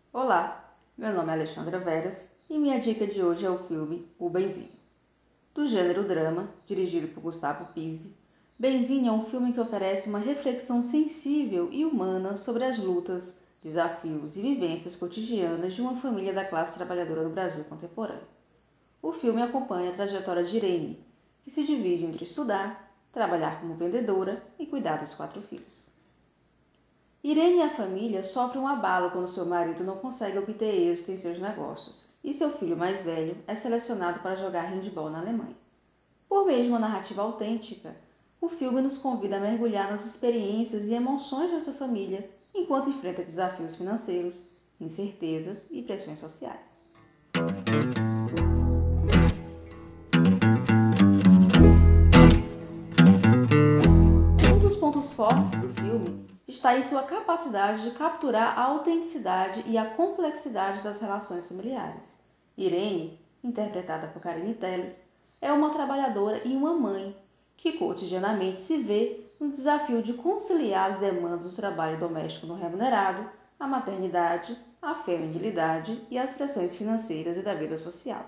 Olá, meu nome é Alexandra Veras e minha dica de hoje é o filme O Benzinho. Do gênero drama, dirigido por Gustavo Pizzi, Benzinho é um filme que oferece uma reflexão sensível e humana sobre as lutas, desafios e vivências cotidianas de uma família da classe trabalhadora no Brasil contemporâneo. O filme acompanha a trajetória de Irene, que se divide entre estudar, trabalhar como vendedora e cuidar dos 4 filhos. Irene e a família sofrem um abalo quando seu marido não consegue obter êxito em seus negócios e seu filho mais velho é selecionado para jogar handebol na Alemanha. Por meio de uma narrativa autêntica, o filme nos convida a mergulhar nas experiências e emoções dessa família enquanto enfrenta desafios financeiros, incertezas e pressões sociais. Um dos pontos fortes do filme está em sua capacidade de capturar a autenticidade e a complexidade das relações familiares. Irene, interpretada por Karine Telles, é uma trabalhadora e uma mãe que cotidianamente se vê no desafio de conciliar as demandas do trabalho doméstico não remunerado, a maternidade, a feminilidade e as pressões financeiras e da vida social.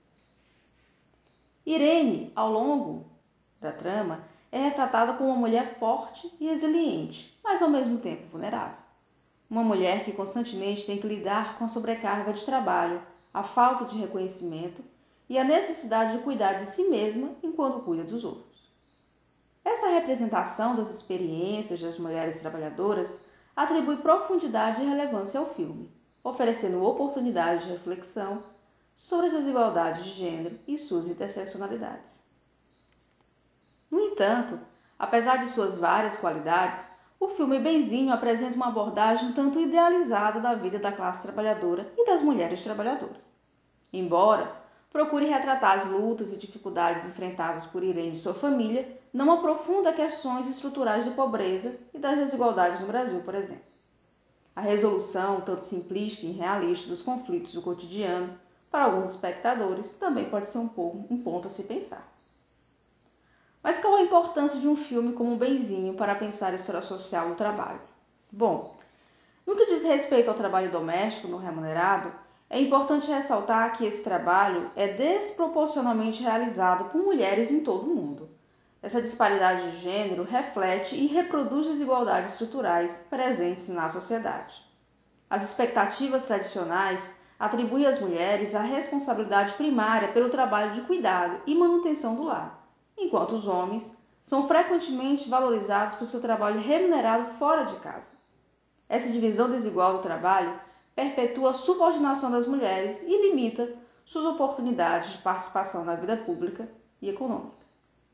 Irene, ao longo da trama, é retratada como uma mulher forte e resiliente, mas ao mesmo tempo vulnerável. Uma mulher que constantemente tem que lidar com a sobrecarga de trabalho, a falta de reconhecimento e a necessidade de cuidar de si mesma enquanto cuida dos outros. Essa representação das experiências das mulheres trabalhadoras atribui profundidade e relevância ao filme, oferecendo oportunidades de reflexão sobre as desigualdades de gênero e suas interseccionalidades. No entanto, apesar de suas várias qualidades, o filme Benzinho apresenta uma abordagem tanto idealizada da vida da classe trabalhadora e das mulheres trabalhadoras. Embora procure retratar as lutas e dificuldades enfrentadas por Irene e sua família, não aprofunda questões estruturais de pobreza e das desigualdades no Brasil, por exemplo. A resolução, tanto simplista e realista, dos conflitos do cotidiano, para alguns espectadores, também pode ser um ponto a se pensar. Mas qual a importância de um filme como Benzinho para pensar a história social do trabalho? Bom, no que diz respeito ao trabalho doméstico não remunerado, é importante ressaltar que esse trabalho é desproporcionalmente realizado por mulheres em todo o mundo. Essa disparidade de gênero reflete e reproduz desigualdades estruturais presentes na sociedade. As expectativas tradicionais atribuem às mulheres a responsabilidade primária pelo trabalho de cuidado e manutenção do lar, enquanto os homens são frequentemente valorizados por seu trabalho remunerado fora de casa. Essa divisão desigual do trabalho perpetua a subordinação das mulheres e limita suas oportunidades de participação na vida pública e econômica.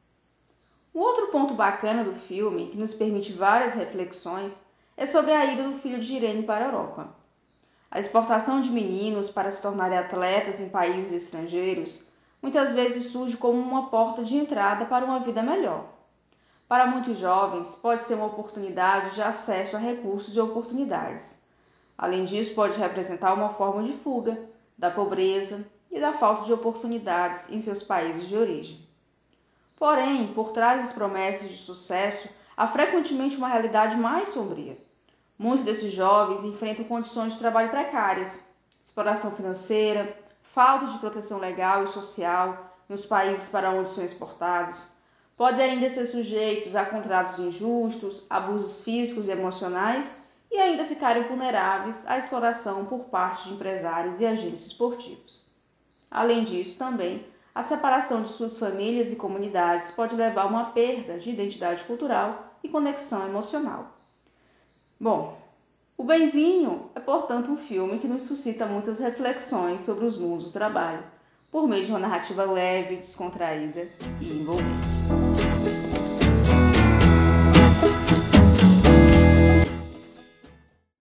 Um outro ponto bacana do filme, que nos permite várias reflexões, é sobre a ida do filho de Irene para a Europa. A exportação de meninos para se tornarem atletas em países estrangeiros muitas vezes surge como uma porta de entrada para uma vida melhor. Para muitos jovens, pode ser uma oportunidade de acesso a recursos e oportunidades. Além disso, pode representar uma forma de fuga da pobreza e da falta de oportunidades em seus países de origem. Porém, por trás das promessas de sucesso, há frequentemente uma realidade mais sombria. Muitos desses jovens enfrentam condições de trabalho precárias, exploração financeira, falta de proteção legal e social nos países para onde são exportados. Podem ainda ser sujeitos a contratos injustos, abusos físicos e emocionais e ainda ficarem vulneráveis à exploração por parte de empresários e agentes esportivos. Além disso, também, a separação de suas famílias e comunidades pode levar a uma perda de identidade cultural e conexão emocional. Bom, O Benzinho é, portanto, um filme que nos suscita muitas reflexões sobre os mundos do trabalho, por meio de uma narrativa leve, descontraída e envolvente.